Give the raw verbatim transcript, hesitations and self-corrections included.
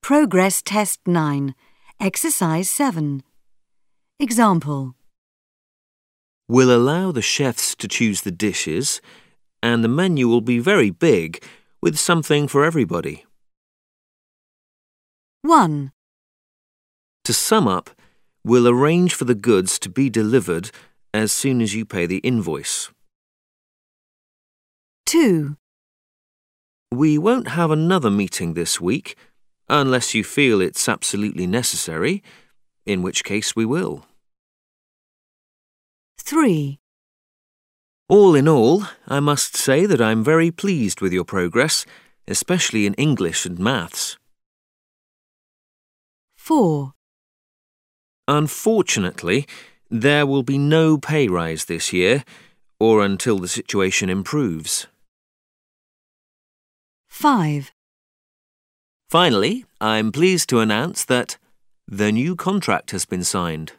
Progress Test nine, Exercise seven. Example. We'll allow the chefs to choose the dishes, and the menu will be very big, with something for everybody. one. To sum up, we'll arrange for the goods to be delivered as soon as you pay the invoice. two. We won't have another meeting this week, unless you feel it's absolutely necessary, in which case we will. three. All in all, I must say that I'm very pleased with your progress, especially in English and maths. four. Unfortunately, there will be no pay rise this year, or until the situation improves. five. Finally, I'm pleased to announce that the new contract has been signed.